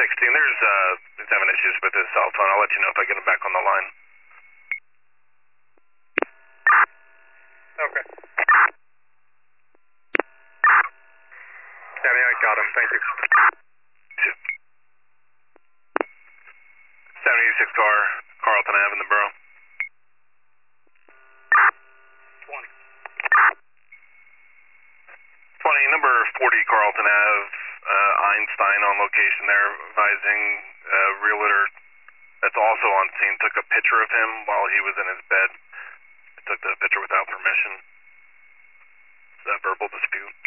He's having issues with his cell phone. I'll let you know if I get him back on the line. Okay. Yeah, I got him. Thank you. 786 car, Carlton Ave in the borough. 20. 20, number 40 Carlton Ave, Einstein on location there, advising realtor that's also on scene took a picture of him while he was in his bed. Took the picture without permission. Is that verbal dispute?